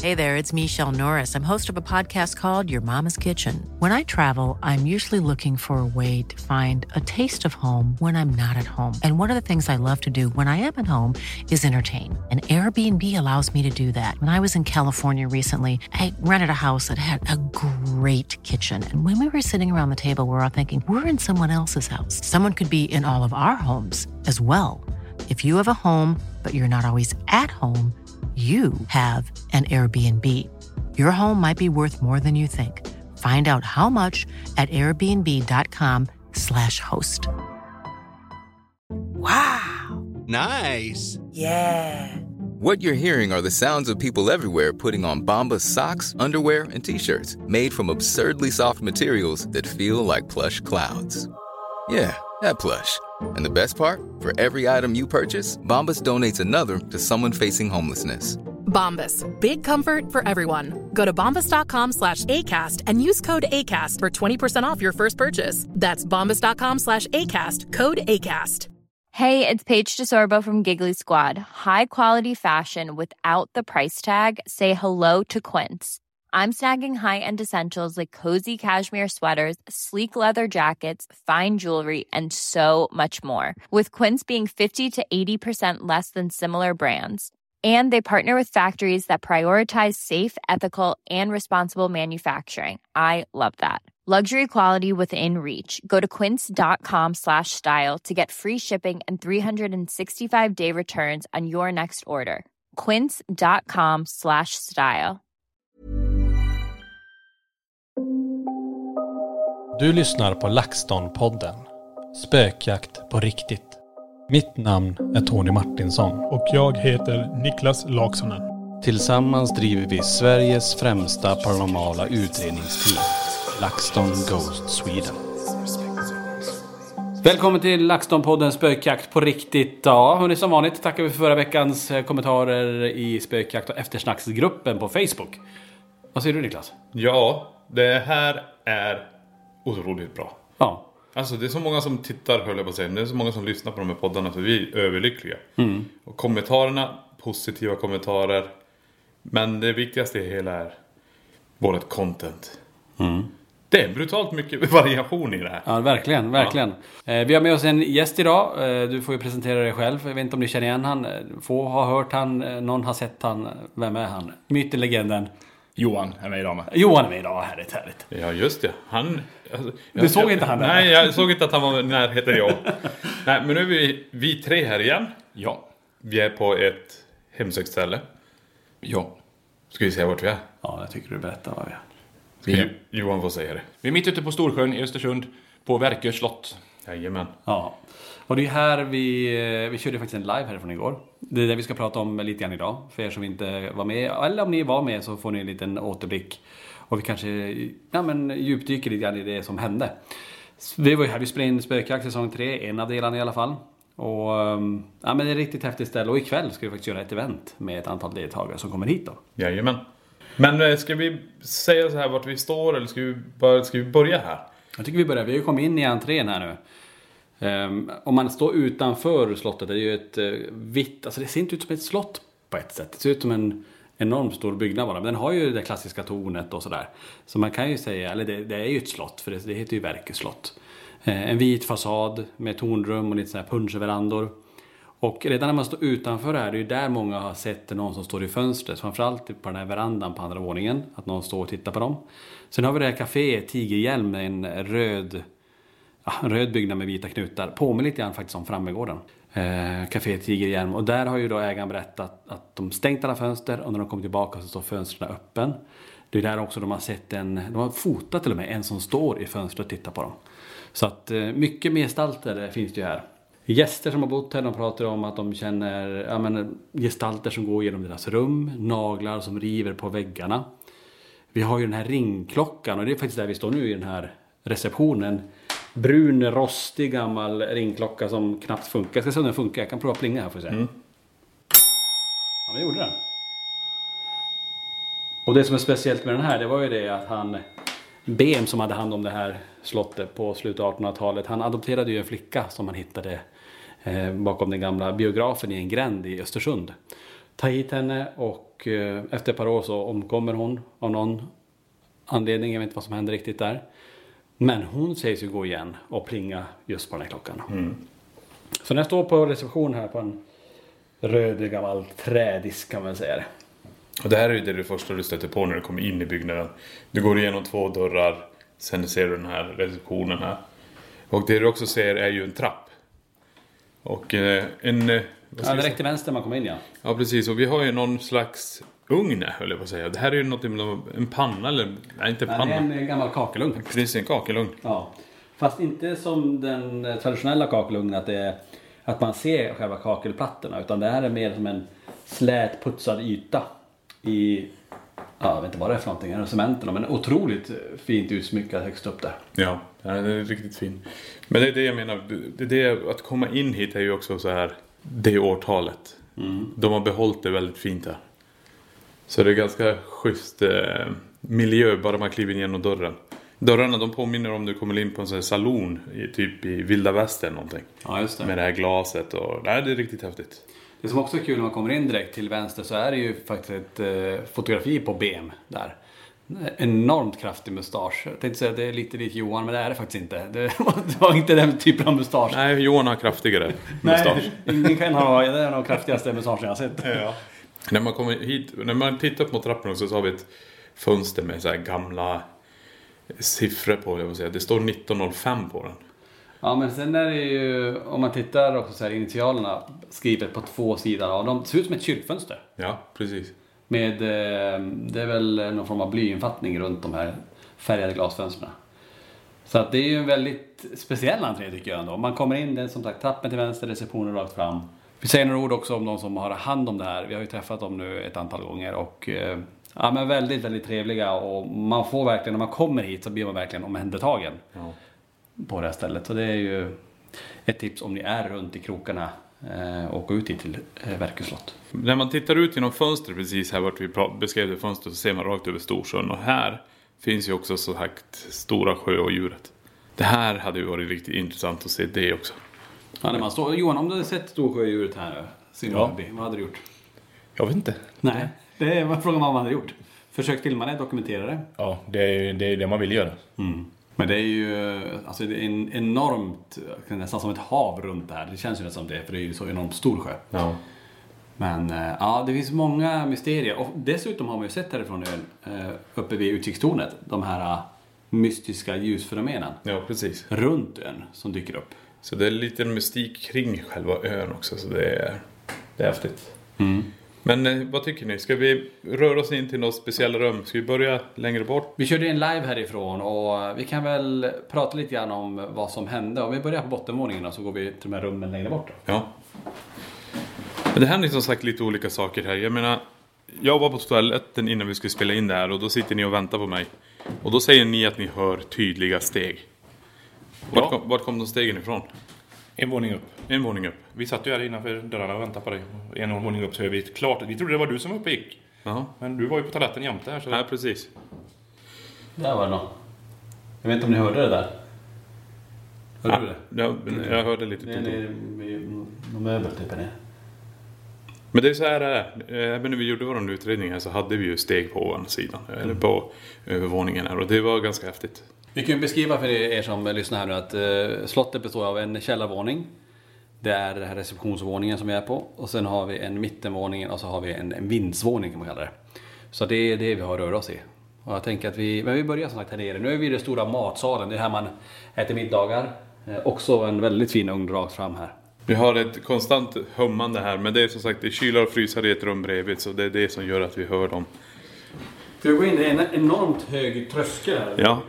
Hey there, it's Michelle Norris. I'm host of a podcast called Your Mama's Kitchen. When I travel, I'm usually looking for a way to find a taste of home when I'm not at home. And one of the things I love to do when I am at home is entertain. And Airbnb allows me to do that. When I was in California recently, I rented a house that had a great kitchen. And when we were sitting around the table, we were all thinking, we're in someone else's house. Someone could be in all of our homes as well. If you have a home, but you're not always at home, you have an Airbnb. Your home might be worth more than you think. Find out how much at airbnb.com/host. Wow. Nice. Yeah. What you're hearing are the sounds of people everywhere putting on Bombas socks, underwear, and T-shirts made from absurdly soft materials that feel like plush clouds. Yeah, that plush. And the best part? For every item you purchase, Bombas donates another to someone facing homelessness. Bombas. Big comfort for everyone. Go to bombas.com/ACAST and use code ACAST for 20% off your first purchase. That's bombas.com/ACAST. Code ACAST. Hey, it's Paige DeSorbo from Giggly Squad. High quality fashion without the price tag. Say hello to Quince. I'm snagging high-end essentials like cozy cashmere sweaters, sleek leather jackets, fine jewelry, and so much more. With Quince being 50 to 80% less than similar brands. And they partner with factories that prioritize safe, ethical, and responsible manufacturing. I love that. Luxury quality within reach. Go to quince.com/style to get free shipping and 365-day returns on your next order. Quince.com/style. Du lyssnar på LaxTon-podden. Spökjakt på riktigt. Mitt namn är Tony Martinsson. Och jag heter Niklas Laksonen. Tillsammans driver vi Sveriges främsta paranormala utredningsteam. LaxTon Ghost Sweden. Välkommen till LaxTon-podden Spökjakt på riktigt. Ja, hörni, som vanligt tackar vi för förra veckans kommentarer i Spökjakt och eftersnacksgruppen på Facebook. Vad säger du, Niklas? Ja, det här är otroligt bra. Ja. Alltså det är så många som tittar, höll jag på att säga. Det är så många som lyssnar på de här poddarna, så vi är överlyckliga. Och kommentarerna, positiva kommentarer. Men det viktigaste i hela är vårt content. Det är brutalt mycket variation i det här. Ja, verkligen, verkligen. Ja. Vi har med oss en gäst idag. Du får ju presentera dig själv. Jag vet inte om ni känner igen han. Få har hört han, någon har sett han. Vem är han? Myten, legenden. Johan är med idag med. Johan är med idag, härligt, härligt. Ja, just det. Han... Alltså, du såg inte han där? Nej, jag såg inte att han var närheten jag. Nej, men nu är vi tre här igen. Ja. Vi är på ett hemsökt ställe. Ja. Ska vi säga vart vi är? Ja, jag tycker du berättar vad vi är. Johan får säga det. Vi är mitt ute på Storsjön i Östersund på Verkö slott. Jajamän. Ja. Och det är här vi körde faktiskt en live härifrån igår. Det är det vi ska prata om lite grann idag. För er som inte var med, eller om ni var med, så får ni en liten återblick. Och vi kanske djupdyker lite grann i det som hände. Vi var ju här, vi spelade in Spökjakt säsong 3, en av delarna i alla fall. Och men det är ett riktigt häftigt ställe. Och ikväll ska vi faktiskt göra ett event med ett antal deltagare som kommer hit då. Jajamän. Men ska vi säga så här vart vi står, eller ska vi börja här? Jag tycker vi börjar. Vi har ju kommit in i entrén här nu. Om man står utanför slottet, det är ju ett vitt, alltså det ser inte ut som ett slott på ett sätt. Det ser ut som en enormt stor byggnad bara. Men den har ju det klassiska tornet och sådär. Så man kan ju säga, eller det är ju ett slott, för det heter ju Verkö slott. En vit fasad med tornrum och lite sådär punschverandor. Och redan när man står utanför här, det är ju där många har sett någon som står i fönstret. Framförallt på den här verandan på andra våningen. Att någon står och tittar på dem. Sen har vi det här café Tigerhjälm med en röd byggnad med vita knutar. Påminner lite grann faktiskt om Frammegården. Café Tigerhjälm. Och där har ju då ägaren berättat att de stängt alla fönster. Och när de kommer tillbaka så står fönstren öppen. Det är där också de har sett de har fotat till och med en som står i fönstret och tittar på dem. Så att mycket mer gestalter finns det ju här. Gäster som har bott här, de pratar om att de känner gestalter som går genom deras rum. Naglar som river på väggarna. Vi har ju den här ringklockan, och det är faktiskt där vi står nu i den här receptionen. Brun, rostig, gammal ringklocka som knappt funkar. Jag ska se om den funkar, jag kan prova plinga här för att se. Ja, vi gjorde den. Och det som är speciellt med den här, det var ju det att BM som hade hand om det här slottet på slutet av 1800-talet, han adopterade ju en flicka som han hittade bakom den gamla biografen i en gränd i Östersund. ta hit henne och efter ett par år så omkommer hon av någon anledning. Jag vet inte vad som händer riktigt där. Men hon sägs ju gå igen och plinga just på den här klockan. Så den står på reception här på en röd gammal trädisk kan man säga. Och det här är ju det första du stöter på när du kommer in i byggnaden. Du går igenom 2 dörrar, sen ser du den här receptionen här. Och det du också ser är ju en trapp. Och direkt till vänster man kommer in, ja. Ja, precis. Och vi har ju någon slags ugn, höll jag på att säga. Det här är ju något, en panna eller... Nej, inte panna. Det är en gammal kakelugn. Precis, en kakelugn. Ja. Fast inte som den traditionella kakelugnen att man ser själva kakelplattorna. Utan det här är mer som en slät putsad yta i... Ja, jag vet inte vad det är för någonting. Det är cementen, men otroligt fint utsmyckad högst upp där. Ja, det är riktigt fint. Men det är det jag menar. Att komma in hit är ju också så här... Det årtalet. De har behållit det väldigt fint här. Så det är ganska schysst miljö bara man kliver in genom dörren. Dörrarna de påminner om du kommer in på en sån här salon typ i Vilda Västern någonting. Ja, just det. Med det här glaset och nej, det är riktigt häftigt. Det som också är kul när man kommer in direkt till vänster så är det ju faktiskt ett fotografi på BM där. Enormt kraftig mustasch. Jag tänkte säga att det är lite likt Johan, men det är det faktiskt inte. Det var inte den typen av mustasch. Nej, Johan har kraftigare mustasch. Nej, ingen kan ha. Det är de kraftigaste mustaschen jag har sett. Ja. När man kommer hit, när man tittar på trappen också så har vi ett fönster med så här gamla siffror på, jag vill säga. Det står 1905 på den. Ja, men sen är det ju, om man tittar också så här, initialerna skrivet på 2 sidor av dem. Det ser ut som ett kyrkfönster. Ja, precis. Med, det är väl någon form av blyinfattning runt de här färgade glasfönsterna. Så att det är ju en väldigt speciell entré tycker jag ändå. Man kommer in, det är som sagt trappen till vänster, receptionen rakt fram. Vi säger några ord också om de som har hand om det här. Vi har ju träffat dem nu ett antal gånger och ja, men väldigt, väldigt trevliga. Och man får verkligen, när man kommer hit så blir man verkligen omhändertagen på det här stället. Så det är ju ett tips om ni är runt i krokarna och gå ut hit till Verkö slott. När man tittar ut genom fönstret precis här vart vi beskrev det fönstret så ser man rakt över Storsjön. Och här finns ju också så sagt Stora sjö och djuret. Det här hade ju varit riktigt intressant att se det också. Ja, när man står, Johan, om du hade sett Storsjödjuret här vad hade du gjort? Jag vet inte. Nej, det var frågan vad man hade gjort. Försök filma det, dokumentera det. Ja, det är det man vill göra. Men det är ju alltså det är en enormt, nästan som ett hav runt det här. Det känns ju nästan som det, för det är ju så enormt stor sjö. Ja. Men ja, det finns många mysterier. Och dessutom har man ju sett härifrån ön, uppe vid utkikstornet, de här mystiska ljusfenomenen. Ja, precis. Runt ön som dyker upp. Så det är lite mystik kring själva ön också, så det är häftigt. Men vad tycker ni? Ska vi röra oss in till något speciellt rum? Ska vi börja längre bort? Vi körde en live härifrån och vi kan väl prata lite grann om vad som hände. Om vi börjar på bottenvåningen då, så går vi till de här rummen längre bort då. Ja. Men det händer som sagt lite olika saker här. Jag menar, jag var på toaletten innan vi skulle spela in det här och då sitter ni och väntar på mig. Och då säger ni att ni hör tydliga steg. Vart kom de stegen ifrån? En våning upp. En våning upp. Vi satt ju här innanför dörrarna och väntade på dig. En våning upp så är vi klart. Vi trodde det var du som var uppe gick. Jaha. Men du var ju på toaletten jämte här. Så... Nej, precis. Där var det någon. Jag vet inte om ni hörde det där. Hörde du det? Jag hörde lite. Det är någon möbel typ här. Men det är så här även när vi gjorde vår utredning här så hade vi ju steg på ovansidan. Eller på övervåningen här. Och det var ganska häftigt. Vi kan ju beskriva för er som lyssnar här nu att slottet består av en källarvåning. Det är den här receptionsvåningen som vi är på. Och sen har vi en mittenvåning och så har vi en vindsvåning kan man kalla det. Så det är det vi har rört oss i. Och jag tänker att vi börjar som sagt här nere. Nu är vi i den stora matsalen. Det är här man äter middagar. Också en väldigt fin ugn rakt fram här. Vi har ett konstant hummande här. Men det är som sagt det är kylar och frysar i ett rum bredvid. Så det är det som gör att vi hör dem. Ska vi gå in? Det är en enormt hög tröskel här. Ja.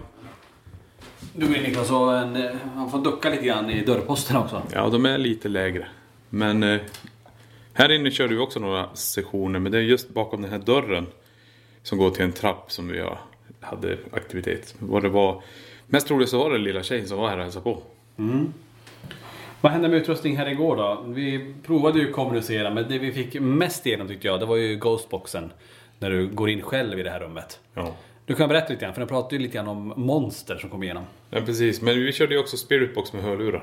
Du går in Niklas och man får ducka lite grann i dörrposten också. Ja, de är lite lägre. Men här inne kör vi också några sessioner. Men det är just bakom den här dörren som går till en trapp som vi hade aktivitet. Vad det var, mest troligt så var det lilla tjejen som var här och hälsade på. Vad hände med utrustning här igår då? Vi provade ju kommunicera, men det vi fick mest igenom tyckte jag, det var ju Ghostboxen. När du går in själv i det här rummet. Ja. Du kan berätta lite grann, för den pratade ju lite grann om monster som kom igenom. Ja, precis. Men vi körde ju också Spiritbox med hörlurar.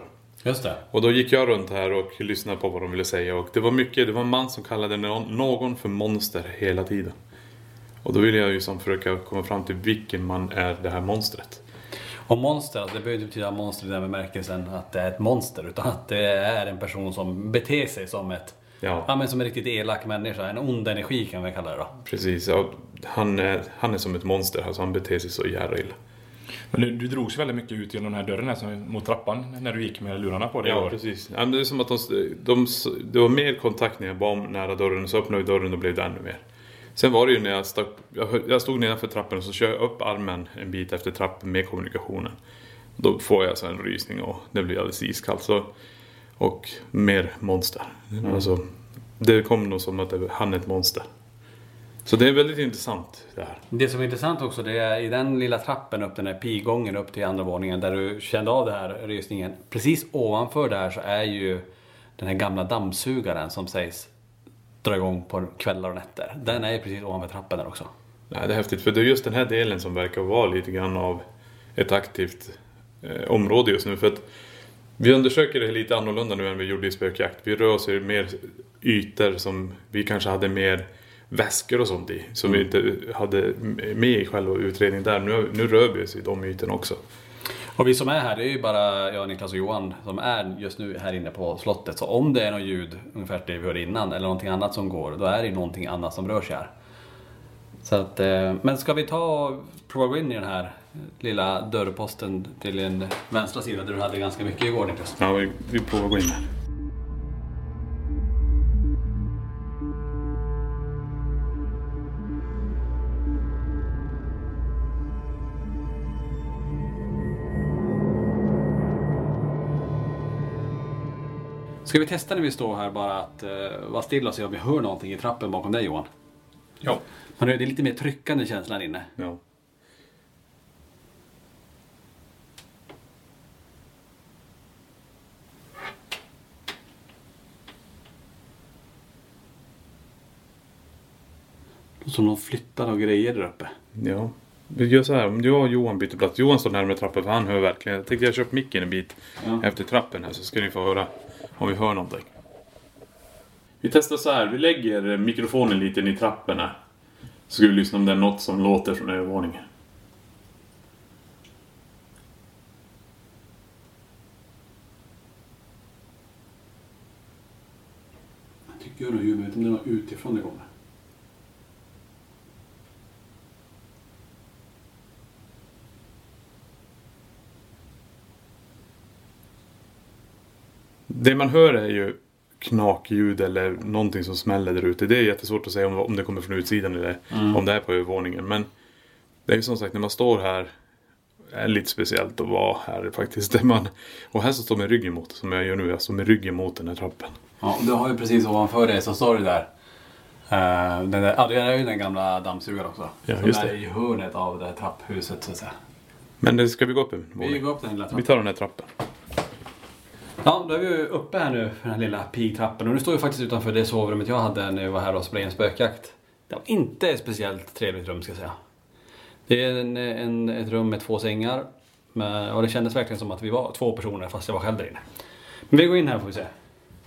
Just det. Och då gick jag runt här och lyssnade på vad de ville säga. Och det var en man som kallade någon för monster hela tiden. Och då ville jag ju försöka komma fram till vilken man är det här monstret. Och monster, det behöver inte betyda monster i den bemärkelsen att det är ett monster. Utan att det är en person som beter sig som men som en riktigt elak människa. En ond energi kan vi kalla det då. Precis, ja, han är som ett monster. Alltså han beter sig så jävla illa. Men du drogs väldigt mycket ut genom den här dörren här, mot trappan när du gick med lurarna på det. Ja, precis. Ja, det är som att det var mer kontakt när jag var nära dörren. Så öppnade dörren och blev det ännu mer. Sen var det ju när jag stod nedanför trappen och så kör jag upp armen en bit efter trappen med kommunikationen. Då får jag så en rysning och det blir alldeles iskallt. Så, och mer monster. Alltså, det kom nog som att han är ett monster. Så det är väldigt intressant det här. Det som är intressant också, det är i den lilla trappen upp, den här pigången upp till andra våningen där du kände av det här rysningen. Precis ovanför där så är ju den här gamla dammsugaren som sägs dra igång på kvällar och nätter. Den är ju precis ovanför trappen där också. Nej, det är häftigt för det är just den här delen som verkar vara lite grann av ett aktivt område just nu. För att vi undersöker det lite annorlunda nu än vi gjorde i spökjakt. Vi rör oss i mer ytor som vi kanske hade mer väskor och sånt i. Som vi inte hade med i själva utredningen där. Nu rör vi oss i de ytorna också. Och vi som är här, det är ju bara jag, Niklas och Johan som är just nu här inne på slottet. Så om det är något ljud, ungefär det vi hörde innan, eller någonting annat som går, då är det någonting annat som rör sig här. Så att, men ska vi ta och prova gå in i den här lilla dörrposten till en vänstra sida där du hade ganska mycket igår, Niklas? Ja, vi provar gå in här. Ska vi testa när vi står här bara att vara stilla och se om vi hör någonting i trappen bakom dig, Johan? Ja. Men det är lite mer tryckande känslan inne. Ja. Som de flyttar och grejer där uppe. Ja. Vi gör så här, om jag och Johan byter plats. Johan står närmare trappen för han hör verkligen. Jag tänkte jag köper micken en bit efter trappen här så ska ni få höra om vi hör någonting. Vi testar så här, vi lägger mikrofonen lite in i trappen här. Så ska vi lyssna om det är något som låter från övervåningen. Jag tycker nog ju, men jag vet inte om det är något utifrån det kommer. Det man hör är ju knakljud eller någonting som smäller där ute. Det är jättesvårt att säga om det kommer från utsidan eller om det är på övervåningen. Men det är ju som sagt när man står här är lite speciellt att vara här faktiskt. Och här så står med ryggen mot, som jag gör nu. Jag står med ryggen mot den här trappen. Ja, du har ju precis ovanför dig så står det där. Det är ju den gamla dammsugaren också. Ja, som just är det. i hörnet av det här trapphuset så att säga. Men det ska vi gå upp en Vi går upp den lilla trappan. Vi tar den här trappen. Ja, då är vi uppe här nu för den här lilla pigtrappen. Och nu står vi faktiskt utanför det sovrummet jag hade när jag var här och spelade en spökjakt. Det var inte ett speciellt trevligt rum ska jag säga. Det är ett rum med 2 sängar. Och det kändes verkligen som att vi var 2 personer fast jag var själv där inne. Men vi går in här får vi se.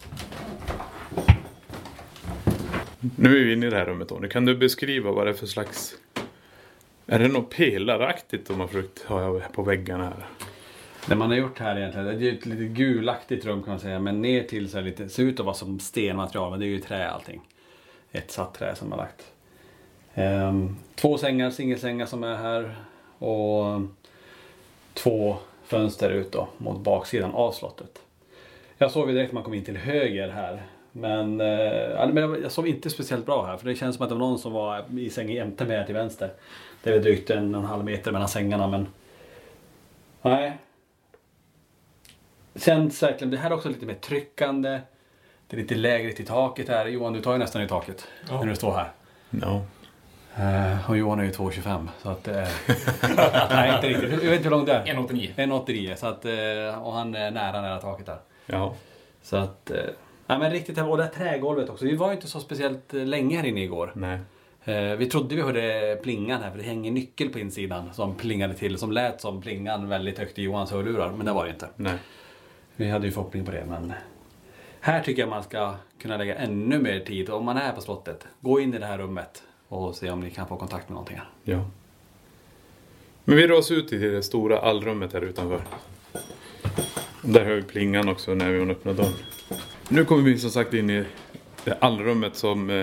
Nu är vi inne i det här rummet då. Nu kan du beskriva vad det är för slags... Är det något pelaraktigt de har försökt ha på väggarna här? Det man har gjort här egentligen, det är ett lite gulaktigt rum kan man säga. Men ner till så lite, ser ut att vara som stenmaterial, men det är ju trä allting. Ett satt trä som har lagt. 2 sängar, singelsängar som är här. Och 2 fönster ut då, mot baksidan av slottet. Jag såg direkt att man kom in till höger här. Men jag såg inte speciellt bra här. För det känns som att det var någon som var i sängen jämte med till vänster. Det är väl drygt 1,5 meter mellan sängarna, men... Nej. Känns verkligen, det här är också lite mer tryckande. Det är lite lägre till taket här. Johan, du tar ju nästan i taket när du står här. Ja. Och Johan är ju 2,25 så att... nej, inte riktigt. Jag vet inte hur långt det är. 1,89. 1,89 så att... Och han är nära taket där. Ja. Så att... nej men riktigt, och det här trägolvet också. Vi var ju inte så speciellt länge här inne igår. Nej. Vi trodde vi hörde plingan här, för det hänger nyckel på insidan som plingade till, som lät som plingan väldigt högt i Johans hörlurar, men det var det inte. Nej. Vi hade ju förhoppning på det, men här tycker jag man ska kunna lägga ännu mer tid. Om man är på slottet, gå in i det här rummet och se om ni kan få kontakt med någonting här. Ja. Men vi rör oss ut i det stora allrummet här utanför. Där hör vi plingan också när vi öppnar dörren. Nu kommer vi som sagt in i det allrummet som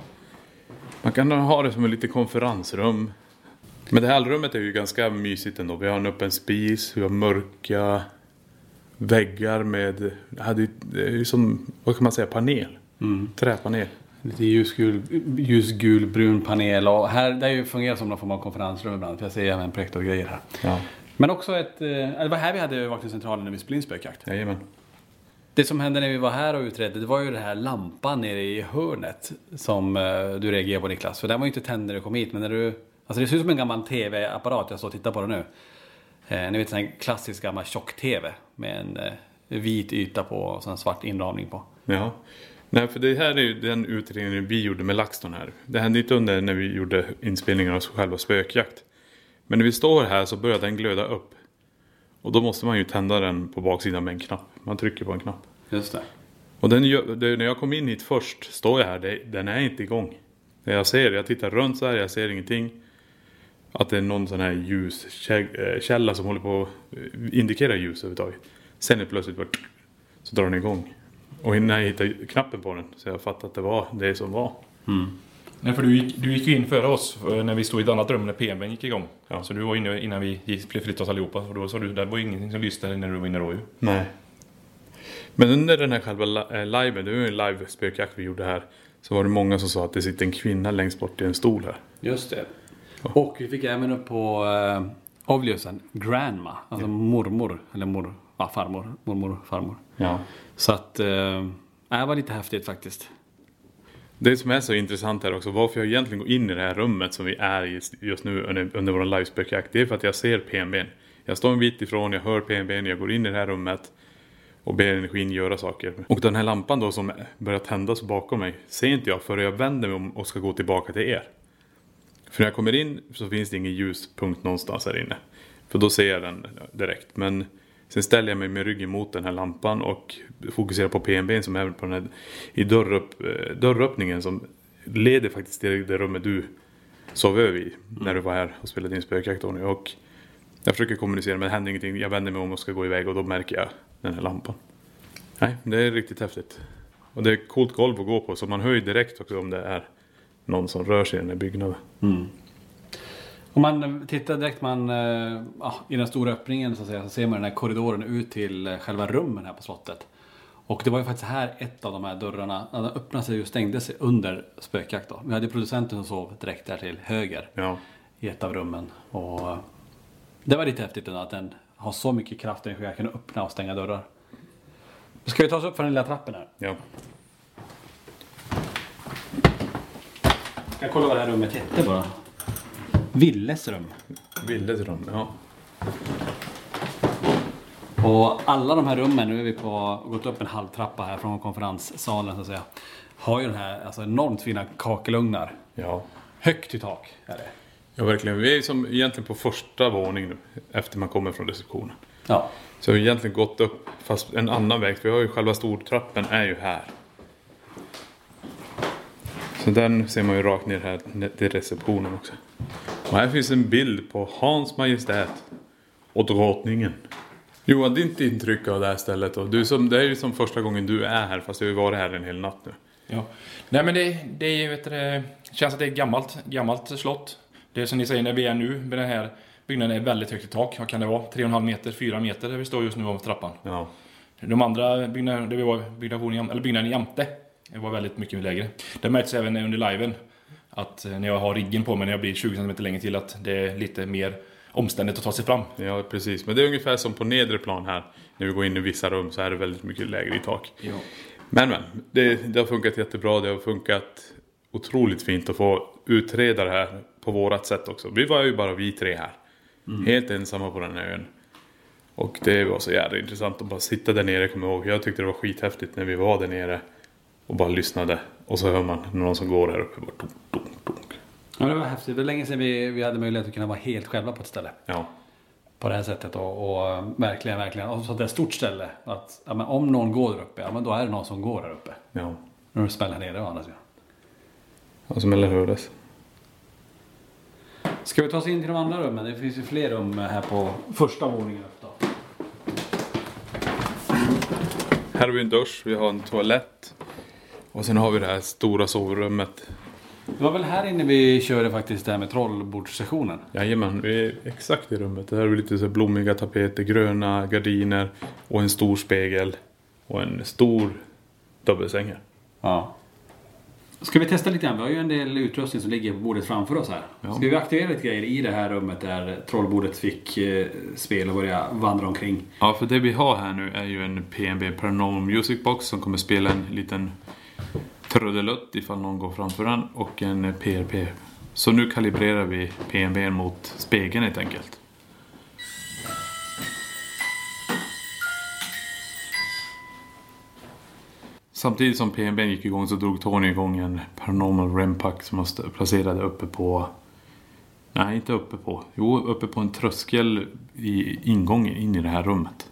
man kan ha det som ett litet konferensrum. Men det här allrummet är ju ganska mysigt ändå. Vi har en öppen spis, vi har mörka väggar med, det är ju som, vad kan man säga, panel. Träpanel. Lite ljusgulbrun panel. Och här, det är ju fungerar som någon form av konferensrum ibland. För jag ser även projekt och grejer här. Ja. Men också det var här vi hade övervakningscentralen när vi spelade in spökjakt. Jajamän. Det som hände när vi var här och utredde, det var ju det här lampan nere i hörnet som du reagerade på, Niklas. För den var ju inte tänd när du kom hit, men när du... Alltså det ser ut som en gammal tv-apparat, jag står och tittar på det nu. Ni vet, en klassisk gammal tjock-tv med en vit yta på och en svart inramning på. Ja. Nej, för det här är ju den utredningen vi gjorde med LaxTon här. Det hände inte under när vi gjorde inspelningen av själva spökjakt. Men när vi står här så börjar den glöda upp. Och då måste man ju tända den på baksidan med en knapp. Man trycker på en knapp. Just det. Och när jag kom in hit först står jag här, den är inte igång. Jag tittar runt så här, jag ser ingenting. Att det är någon sån här ljuskälla som håller på att indikera ljus överhuvudtaget. Sen är det plötsligt bara, så drar den igång. Och innan jag hittade knappen på den så jag fattade att det var det som var. Nej, för du gick ju in före oss när vi stod i ett annat rum när PM:n gick igång. Ja. Så du var inne innan vi blev flyttade oss allihopa. Och då sa du, det var ingenting som lyste när du var inne då ju. Nej. Men under den här själva liven, det var ju en live-spökjakt vi gjorde här. Så var det många som sa att det sitter en kvinna längst bort i en stol här. Just det. Och vi fick även upp på avlösen grandma, alltså mormor eller farmor. Ja. Så att det var lite häftigt faktiskt. Det som är så intressant här också, varför jag egentligen går in i det här rummet som vi är i just nu under vår live-spökjakt, det är för att jag ser PMB:n. Jag står en bit ifrån, jag hör PMB:n, jag går in i det här rummet och ber energin göra saker. Och den här lampan då som börjar tändas bakom mig ser inte jag förrän jag vänder mig om och ska gå tillbaka till er. För när jag kommer in så finns det ingen ljuspunkt någonstans här inne. För då ser jag den direkt. Men sen ställer jag mig med ryggen mot den här lampan och fokuserar på PMB:n som är på den här, i dörröppningen som leder faktiskt till det rummet du sov över i när du var här och spelade din spökjakt. Och jag försöker kommunicera men det händer ingenting. Jag vänder mig om och ska gå iväg och då märker jag den här lampan. Nej, det är riktigt häftigt. Och det är coolt golv att gå på så man hör ju direkt också om det är någon som rör sig i den här byggnaden. Om man tittar direkt i den stora öppningen så ser man den här korridoren ut till själva rummen här på slottet. Och det var ju faktiskt här ett av de här dörrarna den öppnade sig och stängde sig under spökjakt då. Vi hade producenten som sov direkt där till höger i ett av rummen. Och det var lite häftigt att den har så mycket kraft att jag kan öppna och stänga dörrar. Ska vi ta oss upp för den lilla trappen här? Ja. Jag kollar vad det här rummet hette bara. Villes rum. Villes rum, ja. Och alla de här rummen, nu är vi gått upp en halv trappa här från konferenssalen så att säga. Har ju den här enormt fina kakelugnar. Ja. Högt i tak är det. Ja, verkligen. Vi är som egentligen på första våningen nu, efter man kommer från receptionen. Ja. Så vi har egentligen gått upp fast en annan väg. För vi har ju själva stortrappen är ju här. Så den ser man ju rakt ner här till receptionen också. Och här finns en bild på Hans Majestät och drottningen. Johan, ditt intryck av det här stället och det är ju som första gången du är här fast du har varit här en hel natt nu. Ja. Nej men det är ju känns att det är ett gammalt slott. Det är som ni säger när vi är nu med den här byggnaden är väldigt högt i tak. Vad kan det vara? 3,5 meter, 4 meter där vi står just nu om trappan. Ja. De andra byggnaderna där vi var byggnaden jämte det var väldigt mycket lägre. Det märks även under liven att när jag har riggen på mig när jag blir 20 cm längre till att det är lite mer omständigt att ta sig fram. Ja, precis. Men det är ungefär som på nedre plan här. När vi går in i vissa rum så är det väldigt mycket lägre i tak. Ja. Men det har funkat jättebra. Det har funkat otroligt fint att få utreda det här på vårat sätt också. Vi var ju bara vi tre här. Helt ensamma på den här ön. Och det var så jävla intressant att bara sitta där nere, kommer jag ihåg. Jag tyckte det var skithäftigt när vi var där nere och bara lyssnade. Och så hör man någon som går där uppe bara tunk, tunk, tunk. Ja, det var häftigt. Det var länge sedan vi hade möjlighet att kunna vara helt själva på ett ställe. Ja. på det här sättet och verkligen och så det är ett stort ställe att men om någon går där uppe, men då är det någon som går där uppe. Ja. När du smäller ner det å andra sidan. Och som eller hördes. Ska vi ta oss in till de andra rummen? Det finns ju fler rum här på första våningen upp då. Här har vi en dusch, vi har en toalett. Och sen har vi det här stora sovrummet. Det var väl här inne vi körde faktiskt det här med trollbordssessionen. Jajamän, vi är exakt i rummet. Det här är lite så blommiga tapeter, gröna gardiner och en stor spegel. Och en stor dubbelsäng här. Ja. Ska vi testa lite grann? Vi har ju en del utrustning som ligger på bordet framför oss här. Ja. Ska vi aktivera lite grejer i det här rummet där trollbordet fick spela och börja vandra omkring? Ja, för det vi har här nu är ju en PNB Paranormal Music Box som kommer spela en liten trudelutt ifall någon går framför den och en PRP. Så nu kalibrerar vi PNB mot spegeln helt enkelt. Samtidigt som PNB gick igång så drog Tony igång en Paranormal REM-pack som han placerade uppe på... Nej, inte uppe på. Jo, uppe på en tröskel i ingången in i det här rummet.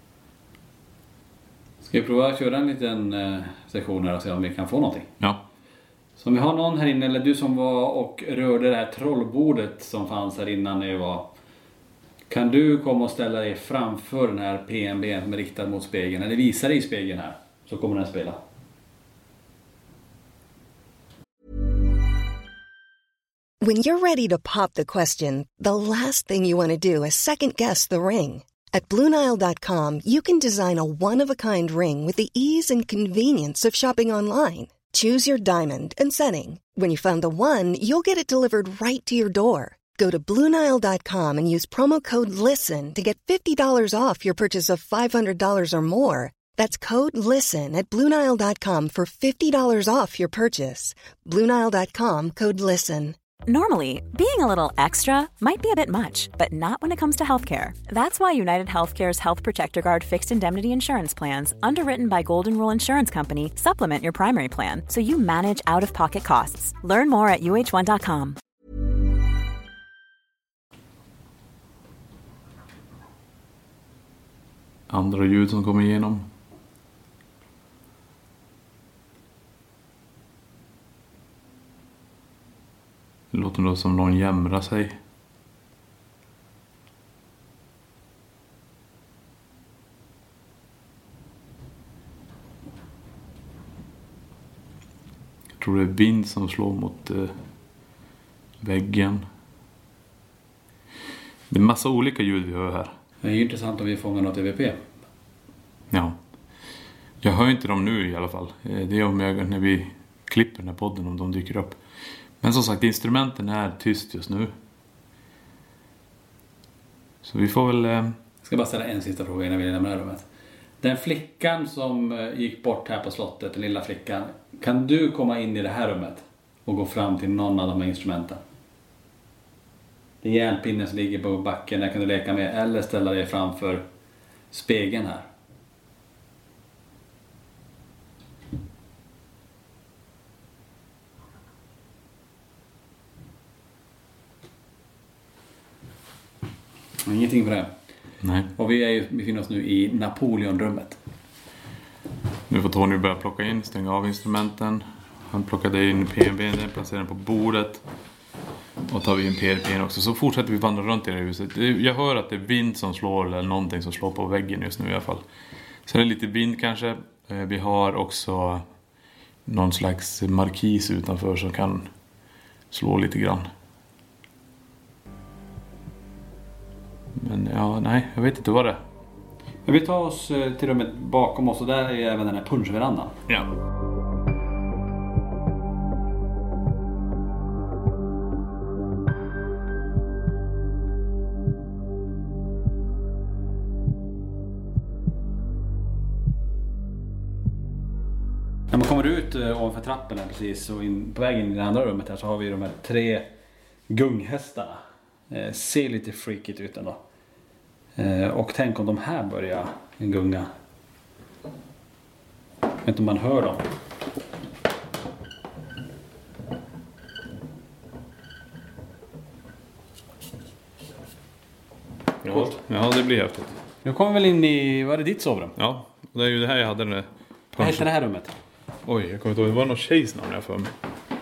Ska vi prova att köra en liten session här och se om vi kan få någonting? Ja. Så om vi har någon här inne, eller du som var och rörde det här trollbordet som fanns här innan det var... Kan du komma och ställa dig framför den här PNB som är riktad mot spegeln? Eller visar dig i spegeln här. Så kommer den spela. When you're ready to pop the question, the last thing you want to do is second guess the ring. At BlueNile.com you can design a one-of-a-kind ring with the ease and convenience of shopping online. Choose your diamond and setting. When you find the one, you'll get it delivered right to your door. Go to BlueNile.com and use promo code LISTEN to get $50 off your purchase of $500 or more. That's code LISTEN at BlueNile.com for $50 off your purchase. BlueNile.com, code LISTEN. Normally, being a little extra might be a bit much, but not when it comes to healthcare. That's why United Healthcare's Health Protector Guard fixed indemnity insurance plans, underwritten by Golden Rule Insurance Company, supplement your primary plan so you manage out-of-pocket costs. Learn more at uh1.com. Andra ljud som kommer igenom. Det låter då som någon jämrar sig. Jag tror det är vind som slår mot väggen. Det är massa olika ljud vi hör här. Det är ju intressant om vi fångar något EVP. Ja. Jag hör inte dem nu i alla fall. Det är om när vi klipper den här podden om de dyker upp. Men som sagt, instrumenten är tyst just nu. Så vi får väl... Jag ska bara ställa en sista fråga innan vi lämnar rummet. Den flickan som gick bort här på slottet, den lilla flickan. Kan du komma in i det här rummet och gå fram till någon av de här instrumenten? Det är järnpinnen som ligger på backen, där kan du leka med. Eller ställa dig framför spegeln här. Ingenting för det. Nej. Och vi befinner oss nu i Napoleonrummet. Nu får Tony börja plocka in, stänga av instrumenten. Han plockade in PNB, den placerar den på bordet. Och tar vi in PRP också. Så fortsätter vi vandra runt i det här huset. Jag hör att det är vind som slår, eller någonting som slår på väggen just nu i alla fall. Så det är lite vind kanske. Vi har också någon slags markis utanför som kan slå lite grann. Men ja, nej, jag vet inte vad det är. Men vi tar oss till rummet bakom oss och där är även den här punschverandan. Ja. När man kommer ut ovanför trappen här precis och på vägen in i det andra rummet här så har vi de här 3 gunghästarna. Ser lite freakigt ut ändå. Och tänk om de här börjar gunga. Jag vet inte om man hör dem. coolt. Ja, det blir häftigt. Nu kommer vi väl in i, vad är det ditt sovrum? Ja, och det är ju det här jag hade den där. Vad heter det här rummet? Oj, jag kommer inte ihåg. Det var någon tjejs namn jag för mig.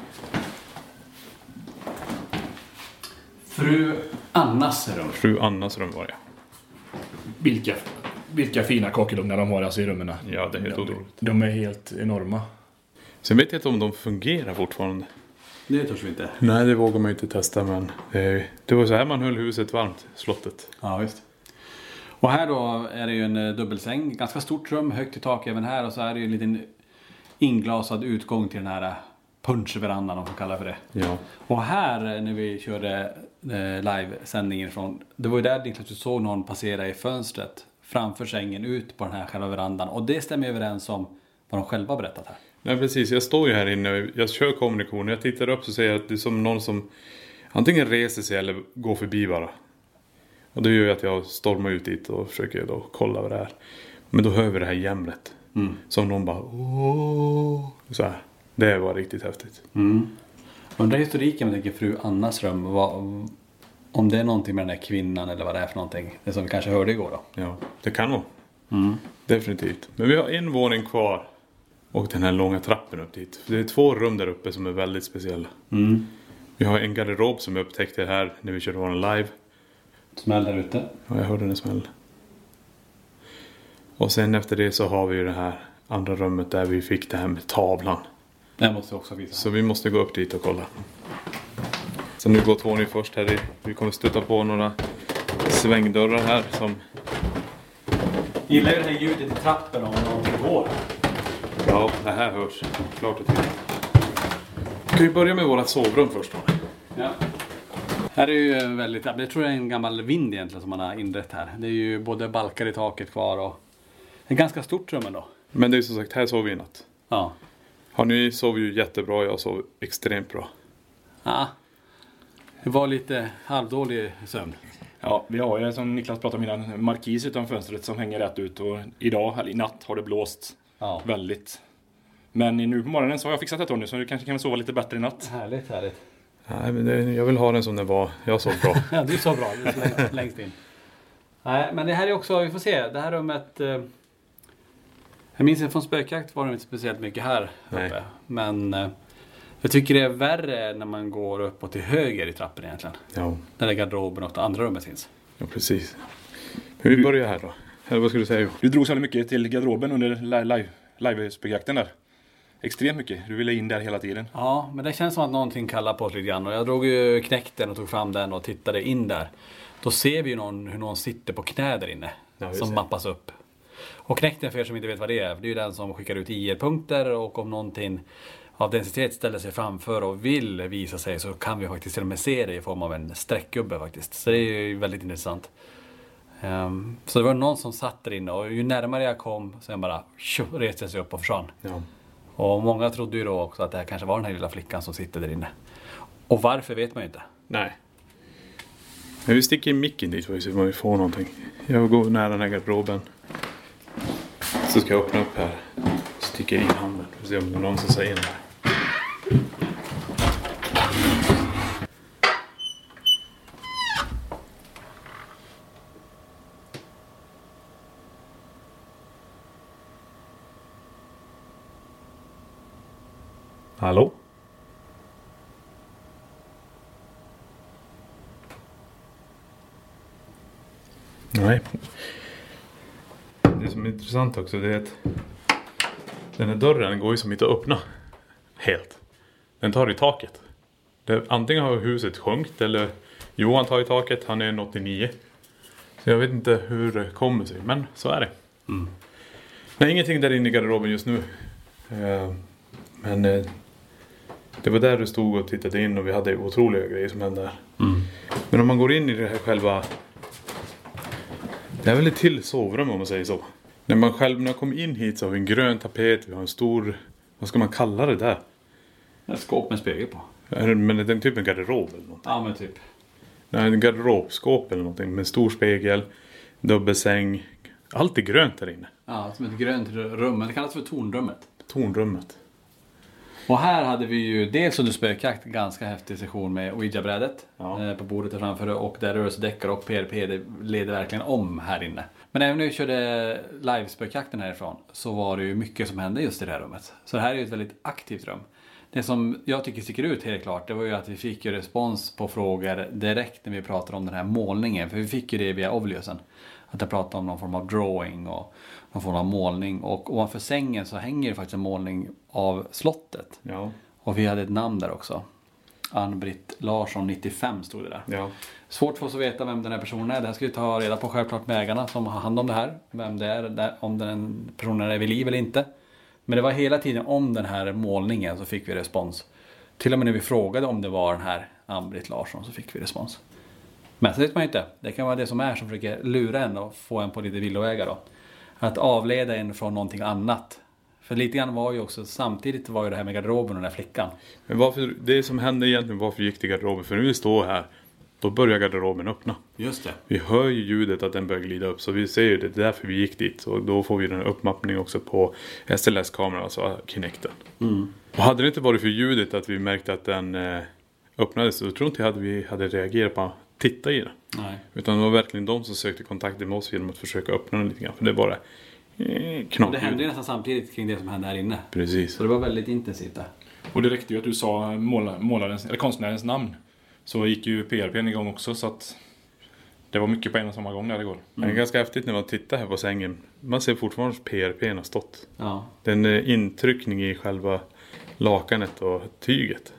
Fru Annas rum. Fru Annas rum var det. Vilka fina kakelugnar de har alltså i rummen. Ja, det är helt otroligt. De är helt enorma. Sen vet jag inte om de fungerar fortfarande. Det törs vi inte. Nej, det vågar man ju inte testa, men det var så här man höll huset varmt, slottet. Ja, visst. Och här då är det ju en dubbelsäng, ganska stort rum, högt i tak även här. Och så är det ju en liten inglasad utgång till den här punchverandan, om man kallar för det. Ja. Och här när vi körde livesändningen från, det var ju där Niklas du såg någon passera i fönstret framför sängen ut på den här själva verandan. Och det stämmer överens om vad de själva berättat här. Nej, precis. Jag står ju här inne, jag kör kommunikation. Jag tittar upp så ser jag att det är som någon som antingen reser sig eller går förbi bara. Och det gör ju att jag stormar ut dit och försöker då kolla vad det är. Men då hör vi det här jämret. Som någon bara åh, så här. Det var riktigt häftigt. Undrar historiken, jag tänker fru Annas rum, om det är någonting med den här kvinnan eller vad det är för någonting. Det som vi kanske hörde igår då. Ja, det kan nog. Definitivt. Men vi har en våning kvar. Och den här långa trappen upp dit. Det är 2 rum där uppe som är väldigt speciella. Vi har en garderob som jag upptäckte här när vi körde vår live. Smäll där ute. Ja, jag hörde den smäll. Och sen efter det så har vi ju det här andra rummet där vi fick det här med tavlan. Det måste jag också visa. Så vi måste gå upp dit och kolla. Så nu går Tony först här. Vi kommer stöta på några svängdörrar här som... Gillar ju det här ljudet i trappen om någonting går. Ja, det här hörs klart och tydligt. Ska vi börja med våra sovrum först då? Ja. Här är ju väldigt, det tror jag är en gammal vind egentligen som man har inrett här. Det är ju både balkar i taket kvar och ett ganska stort rum ändå. Men det är som sagt, här sov vi i natt. Ja. Har ni sov ju jättebra, jag sov extremt bra. Ja. Det var lite halvdålig sömn. Ja, vi har ju som Niklas pratade om innan, markis utan fönstret som hänger rätt ut. Och idag, eller i natt, har det blåst väldigt. Men nu på morgonen så har jag fixat det nu så du kanske kan sova lite bättre i natt. Härligt. Nej, men jag vill ha den som den var. Jag sov bra. Ja, du sov bra. Du sov längst in. Nej, men det här är också, vi får se. Det här rummet... Jag minns från spökjakt var det inte speciellt mycket här uppe. Men jag tycker det är värre när man går uppåt till höger i trappen egentligen. Ja. Där garderoben och det andra rummet finns. Ja, precis. Men vi börjar här då. Eller vad ska du säga? Du drog så mycket till garderoben under live-spökjakten där. Extremt mycket. Du ville in där hela tiden. Ja, men det känns som att någonting kallar på oss lite grann. Och jag drog ju knäckten och tog fram den och tittade in där. Då ser vi ju hur någon sitter på knä där inne. Ja, som mappas upp. Och knäckten, för er som inte vet vad det är ju den som skickar ut IR-punkter. Och om någonting av densitet ställer sig framför och vill visa sig, så kan vi faktiskt till och med se det i form av en streckgubbe faktiskt. Så det är ju väldigt intressant. Så det var någon som satt där inne, och ju närmare jag kom så jag bara reste sig upp och försvann. Ja. Och många trodde ju då också att det här kanske var den här lilla flickan som sitter där inne. Och varför vet man ju inte. Nej. Men vi sticker i micken dit för att se om vi får någonting. Jag går nära den här garderoben. Så ska jag öppna upp här. Sticker in handen för att se om det är någon som säger något. Hallå? Nej. Det som är intressant också, det är att den här dörren går ju som inte att öppna helt. Den tar i taket. Antingen har huset sjunkt eller Johan tar i taket, han är 89. Så jag vet inte hur det kommer sig, men så är det. Nej, ingenting där inne i garderoben just nu. Men det var där du stod och tittade in och vi hade otroliga grejer som hände där. Men om man går in i det här själva... Det är väl ett till sovrum om man säger så. När jag kom in hit så har vi en grön tapet, vi har en stor... Vad ska man kalla det där? En skåp med spegel på. Men det är typ en garderob eller någonting. Ja, men typ. Nej, en garderobskåp eller någonting med en stor spegel, dubbelsäng. Allt är grönt där inne. Ja, som ett grönt rum. Det kallas för tornrummet. Tornrummet. Och här hade vi ju dels under spökjakt ganska häftig session med Ouija-brädet på bordet där framför, och där rörelsedäckar och PRP, det leder verkligen om här inne. Men även när vi körde live-spökjakten härifrån så var det ju mycket som hände just i det här rummet. Så det här är ju ett väldigt aktivt rum. Det som jag tycker sticker ut helt klart, det var ju att vi fick ju respons på frågor direkt när vi pratade om den här målningen. För vi fick ju det via Ovliusen. Att jag pratade om någon form av drawing och någon form av målning. Och ovanför sängen så hänger det faktiskt en målning av slottet. Ja. Och vi hade ett namn där också. Ann-Britt Larsson 95 stod det där. Ja. Svårt för oss att veta vem den här personen är. Det här ska vi ta reda på självklart med ägarna som har hand om det här. Vem det är, om den personen är vid liv eller inte. Men det var hela tiden om den här målningen så fick vi respons. Till och med när vi frågade om det var den här Ann-Britt Larsson så fick vi respons. Men så vet man inte. Det kan vara det som är som försöker lura en och få en på lite villovägar då. Att avleda en från någonting annat. För lite grann var ju också, samtidigt var ju det här med garderoben och den där flickan. Men varför, det som hände egentligen, varför gick till garderoben? För när vi står här, då börjar garderoben öppna. Just det. Vi hör ju ljudet att den börjar glida upp, så vi ser ju det, det är därför vi gick dit. Och då får vi den uppmappning också på SLS-kameran, alltså Kinecten. Och hade det inte varit för ljudet att vi märkte att den öppnades, så tror inte jag att vi hade reagerat på att titta i den. Nej. Utan det var verkligen de som sökte kontakt med oss genom att försöka öppna den lite grann. För det bara knappt. Och det hände ju nästan samtidigt kring det som hände här inne. Precis. Så det var väldigt intensivt där. Och det räckte ju att du sa målarens, eller konstnärens namn. Så gick ju PRP:n igång också, så att det var mycket på en och samma gång där igår. Det är ganska häftigt när man tittar här på sängen. Man ser fortfarande att PRP:n har stått. Ja. Det är en intryckning i själva lakanet och tyget.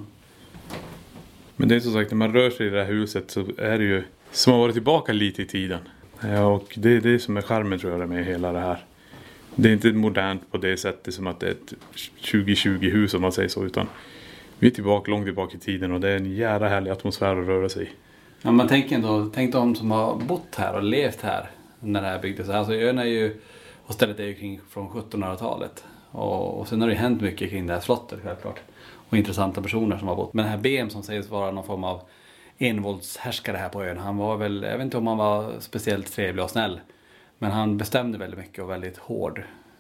Men det är som sagt, när man rör sig i det här huset så är det ju som att vara tillbaka lite i tiden. Ja, och det är det som är charmen, tror jag, med hela det här. Det är inte modernt på det sättet som att det är ett 2020-hus om man säger så, utan vi är tillbaka, långt tillbaka i tiden, och det är en jävla härlig atmosfär att röra sig i. Ja, man tänker ändå, tänk de som har bott här och levt här när det här byggdes. Alltså ön är ju, och stället är ju kring från 1700-talet. Och sen har det hänt mycket kring det här slottet självklart. Och intressanta personer som har bott. Men den här BM som sägs vara någon form av envåldshärskare här på ön. Han var väl, jag vet inte om han var speciellt trevlig och snäll. Men han bestämde väldigt mycket och väldigt hård.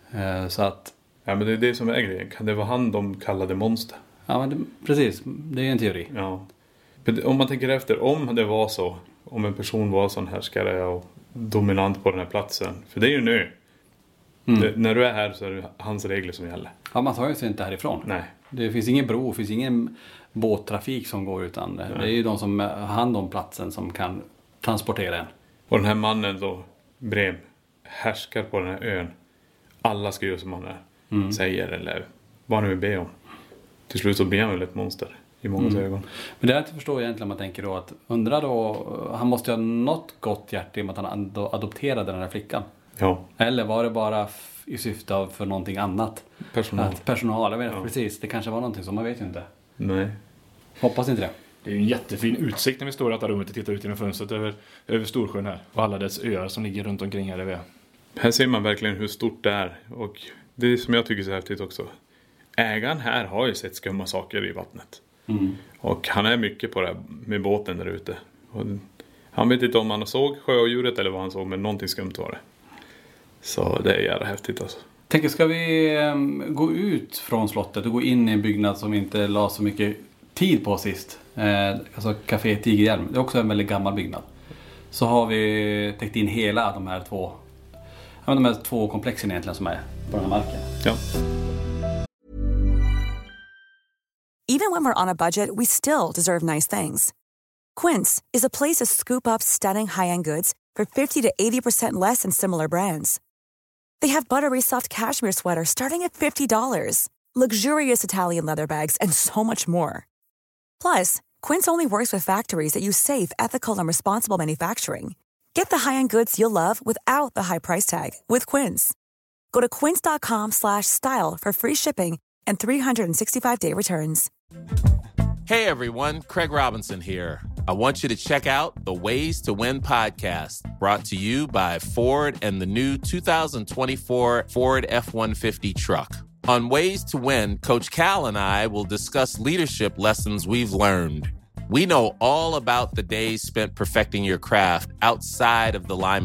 Så att... Ja, men det är det som är grejen. Kan det vara han de kallade monster? Ja, men precis. Det är ju en teori. Ja. Om man tänker efter, om det var så, om en person var sån härskare och dominant på den här platsen. För det är ju nu. När du är här så är det hans regler som gäller. Ja, man tar ju sig inte härifrån. Nej. Det finns ingen bro, det finns ingen båttrafik som går, utan det är ju de som har hand om platsen som kan transportera en. Och den här mannen då, Brem, härskar på den här ön. Alla ska göra som han är, säger eller vad nu ber om. Till slut så blir han väl ett monster i många ögon. Men det är att förstå egentligen om man tänker då att undra då, han måste ju ha något gott hjärta i och med att han adopterade den här flickan. Ja. Eller var det bara i syfte av för någonting annat? Personal, jag vet inte, precis. Det kanske var någonting som man vet ju inte. Nej. Hoppas inte det. Det är ju en jättefin utsikt när vi står i detta rummet och tittar ut genom fönstret över Storsjön här. Och alla dess öar som ligger runt omkring här. Där här ser man verkligen hur stort det är. Och det som jag tycker är så häftigt också. Ägaren här har ju sett skumma saker i vattnet. Och han är mycket på det här med båten där ute. Och han vet inte om han såg sjödjuret eller vad han såg, men någonting skumt var det. Så det är jävla häftigt alltså. Tänker, ska vi gå ut från slottet och gå in i en byggnad som inte la så mycket tid på sist? Alltså Café Tigerhjälm. Det är också en väldigt gammal byggnad. Så har vi täckt in hela de här två komplexen egentligen som är på den här marken. Ja. Even when we're on a budget, we still deserve nice things. Quince is a place to scoop up stunning high-end goods for 50 to 80% less than similar brands. They have buttery soft cashmere sweaters starting at $50, luxurious Italian leather bags, and so much more. Plus, Quince only works with factories that use safe, ethical, and responsible manufacturing. Get the high-end goods you'll love without the high price tag with Quince. Go to quince.com/style for free shipping and 365-day returns. Hey everyone, Craig Robinson here. I want you to check out the Ways to Win podcast, brought to you by Ford and the new 2024 Ford F-150 truck. On Ways to Win, Coach Cal and I will discuss leadership lessons we've learned. We know all about the days spent perfecting your craft outside of the limelight.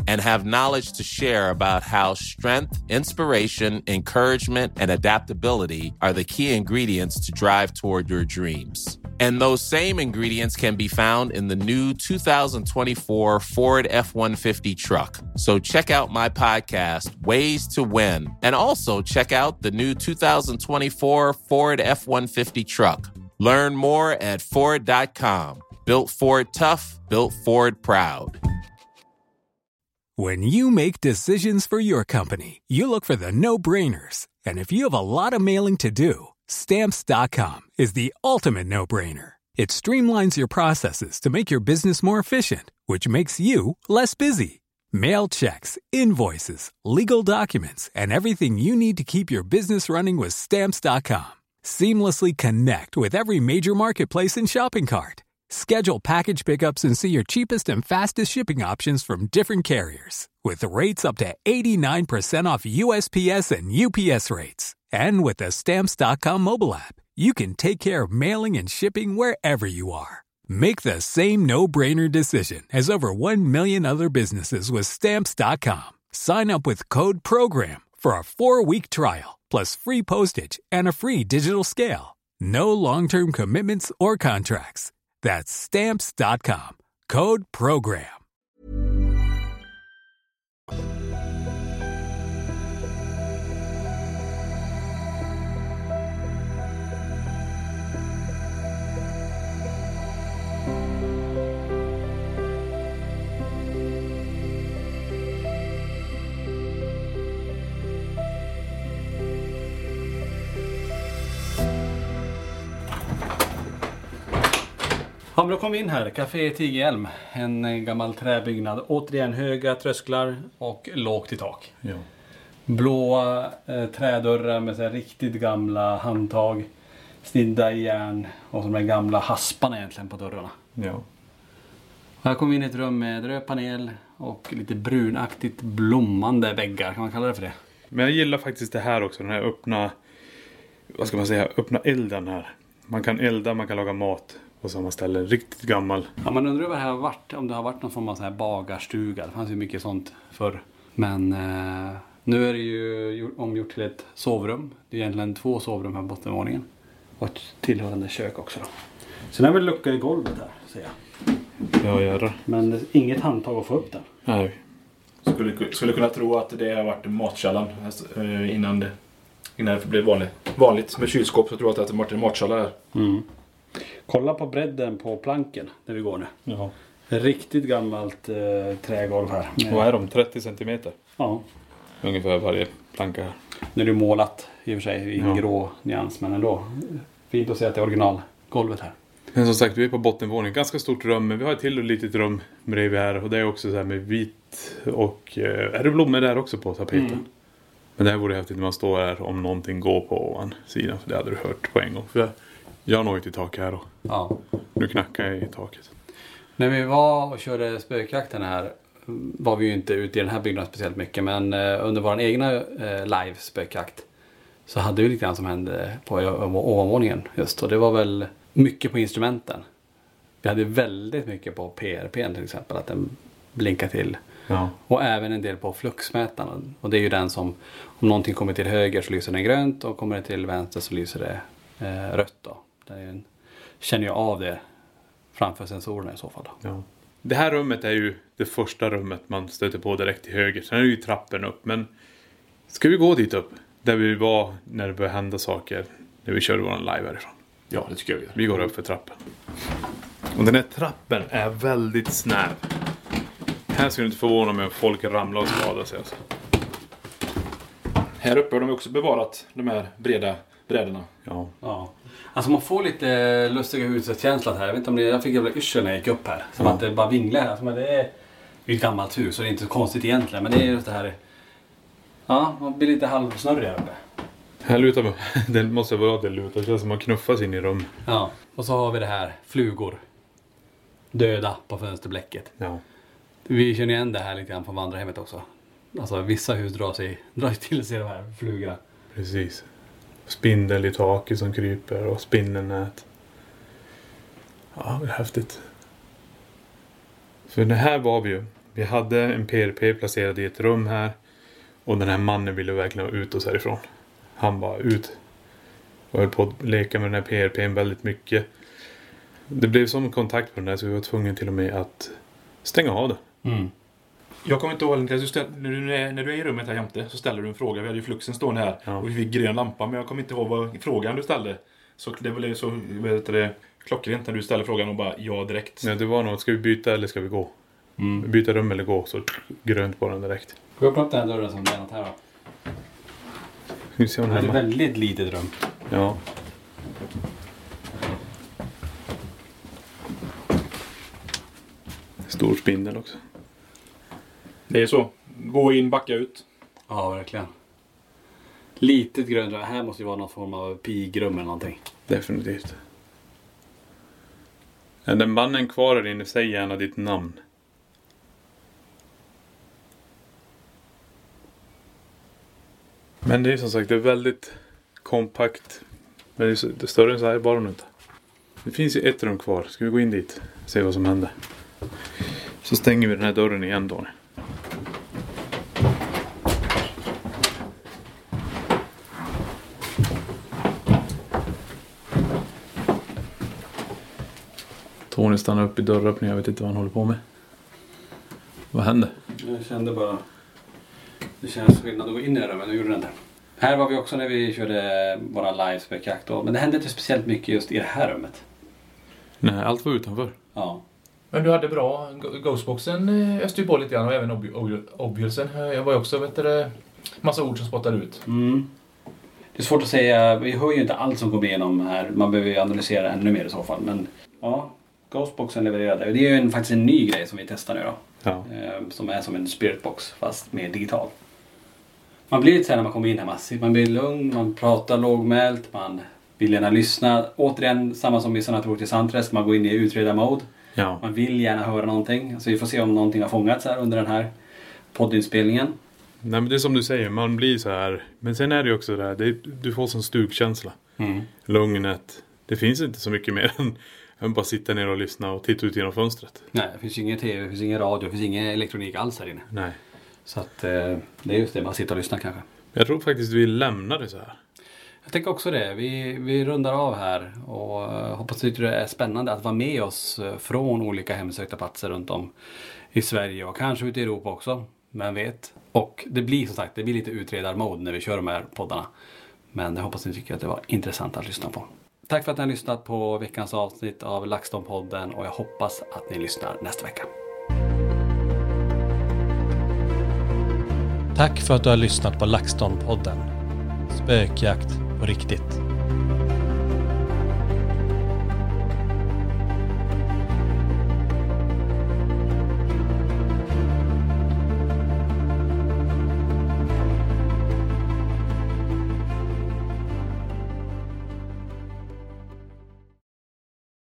and have knowledge to share about how strength, inspiration, encouragement, and adaptability are the key ingredients to drive toward your dreams. And those same ingredients can be found in the new 2024 Ford F-150 truck. So check out my podcast, Ways to Win, and also check out the new 2024 Ford F-150 truck. Learn more at Ford.com. Built Ford tough, built Ford proud. When you make decisions for your company, you look for the no-brainers. And if you have a lot of mailing to do, Stamps.com is the ultimate no-brainer. It streamlines your processes to make your business more efficient, which makes you less busy. Mail checks, invoices, legal documents, and everything you need to keep your business running with Stamps.com. Seamlessly connect with every major marketplace and shopping cart. Schedule package pickups and see your cheapest and fastest shipping options from different carriers. With rates up to 89% off USPS and UPS rates. And with the Stamps.com mobile app, you can take care of mailing and shipping wherever you are. Make the same no-brainer decision as over 1 million other businesses with Stamps.com. Sign up with code PROGRAM for a 4-week trial, plus free postage and a free digital scale. No long-term commitments or contracts. That's Stamps.com. Code PROGRAM. Ja, men då kom vi in här. Café Tigerhjelm. En gammal träbyggnad. Återigen höga trösklar och lågt i tak. Ja. Blåa trädörrar med så här riktigt gamla handtag. Snidda i järn. Och så de där gamla hasparna egentligen på dörrarna. Ja. Här kom vi in i ett rum med röd panel och lite brunaktigt blommande väggar. Kan man kalla det för det? Men jag gillar faktiskt det här också. Den här öppna, vad ska man säga, öppna elden här. Man kan elda, man kan laga mat på samma ställe. Riktigt gammal. Ja, man undrar vad det här har varit. Om det har varit någon form av så här bagarstuga. Det fanns ju mycket sånt förr. Men nu är det ju omgjort till ett sovrum. Det är egentligen 2 sovrum här på bottenvåningen. Och ett tillhörande kök också då. Sen är väl lucka i golvet här, ser jag. Ja, gör. Men inget handtag att få upp den. Nej. Skulle kunna tro att det har varit matkällan innan det blev vanligt med kylskåp, så tror jag att det har varit en matkällare här. Mm. Kolla på bredden på planken där vi går nu. Ja. Riktigt gammalt trägolv här. Vad är de? 30 centimeter? Ja. Ungefär varje planka här. Nu är det målat i och för sig i en grå nyans, men ändå. Fint att se att det är originalgolvet här. Men som sagt, vi är på bottenvåningen. Ganska stort rum, men vi har ett till och litet rum bredvid här. Och det är också så här med vit och... är det blommor där också på tapeten? Mm. Men det här vore häftigt när man står här om någonting går på ovansidan. För det hade du hört på en gång. För jag har något i tak här och nu knackar jag i taket. När vi var och körde spökjakten här var vi ju inte ute i den här byggnaden speciellt mycket. Men under vår egna live spökjakt så hade vi lite grann som hände på ovanvåningen just. Och det var väl mycket på instrumenten. Vi hade väldigt mycket på PRP:n till exempel, att den blinkar till. Ja. Och även en del på fluxmätaren. Och det är ju den som, om någonting kommer till höger så lyser den grönt, och kommer det till vänster så lyser det rött då. Känner jag av det framför sensorerna i så fall då. Ja. Det här rummet är ju det första rummet man stöter på direkt till höger. Sen är det ju trappen upp, men ska vi gå dit upp? Där vi var när det började hända saker, när vi körde våran live härifrån. Ja, det tycker jag. Vi går upp för trappen. Och den här trappen är väldigt snäv. Här skulle inte förvåna mig om folk ramlar och skadar sig. Alltså. Här uppe har de också bevarat de här breda brädorna. Ja. Alltså man får lite lustiga huset-känsla här. Jag vet inte om jag fick jävla yrsel när jag gick upp här. Som att det bara vinglar här. Som att det är ett gammalt hus, så det är inte så konstigt egentligen. Men det är just det här. Ja, man blir lite halvsnurrig här uppe. Här lutar man. Det måste vara det lutar. Det känns som man knuffas in i rum. Ja, och så har vi det här. Flugor. Döda på fönsterblecket. Ja. Vi känner igen det här lite grann på vandrarhemmet också. Alltså vissa hus drar till sig de här flugorna. Precis. Spindel i taket som kryper och spindelnät. Ja, det är häftigt. För det här var vi ju Vi hade en PRP placerad i ett rum här. Och den här mannen ville verkligen ut oss härifrån. Han var ut. Och höll på att leka med den här PRP:n väldigt mycket. Det blev som en kontakt på den där så vi var tvungna till och med att stänga av det. Mm. Jag kommer inte ihåg, när du är i rummet här jämte så ställer du en fråga. Vi hade ju fluxen stående här och vi fick grön lampa, men jag kommer inte ihåg vad frågan du ställde. Så det blev så klockrent när du ställer frågan och bara ja direkt. Ja, det var något, ska vi byta eller ska vi gå? Byta rum eller gå, så grönt på den direkt. Får jag öppna upp den här dörren som är något här då? Vi ser det är ett väldigt litet rum. Ja. Stor spindel också. Det är så. Gå in, backa ut. Ja, verkligen. Litet grönt. Här måste ju vara någon form av pigrum eller någonting. Definitivt. Är den mannen kvar där inne, säg gärna ditt namn. Men det är som sagt, det är väldigt kompakt. Men det är större än så här bara inte. Det finns ju ett rum kvar. Ska vi gå in dit? Se vad som händer. Så stänger vi den här dörren igen då. Tony stannar upp i dörröppningen. Jag vet inte vad han håller på med. Vad hände? Jag kände bara... Det känns skillnad att gå in i det, men nu gjorde det inte. Här var vi också när vi körde våra live-spökjakt. Men det hände inte speciellt mycket just i det här rummet. Nej, allt var utanför. Ja. Men du hade bra... Ghostboxen öste ju på lite grann och även obviousen. Jag var ju också, massa ord som spottade ut. Mm. Det är svårt att säga. Vi hör ju inte allt som kommer igenom här. Man behöver ju analysera ännu mer i så fall. Men ja, Ghostboxen levererade. Det är ju faktiskt en ny grej som vi testar nu då. Ja. Som är som en spiritbox fast mer digital. Man blir lite så här när man kommer in här massivt. Man blir lugn, man pratar lågmält, man vill gärna lyssna. Återigen, samma som i Sanatoriet i Sandträsk, man går in i utreda-mode. Ja. Man vill gärna höra någonting. Alltså vi får se om någonting har fångats här under den här poddinspelningen. Nej, men det är som du säger, man blir så här. Men sen är det ju också det här, du får sån stugkänsla. Lugnet. Det finns inte så mycket mer än bara sitta ner och lyssna och titta ut genom fönstret. Nej, det finns ju ingen tv, det finns ingen radio, det finns ingen elektronik alls här inne. Nej. Så att det är just det, man sitter och lyssnar kanske. Jag tror faktiskt vi lämnar det så här. Jag tänker också det. Vi rundar av här och hoppas att det är spännande att vara med oss från olika hemsökta platser runt om i Sverige och kanske ute i Europa också. Men vet. Och det blir som sagt, det blir lite utredarmode när vi kör de här poddarna. Men jag hoppas att ni tycker att det var intressant att lyssna på. Tack för att ni har lyssnat på veckans avsnitt av LaxTon-podden och jag hoppas att ni lyssnar nästa vecka. Tack för att du har lyssnat på LaxTon-podden. Spökjakt på riktigt.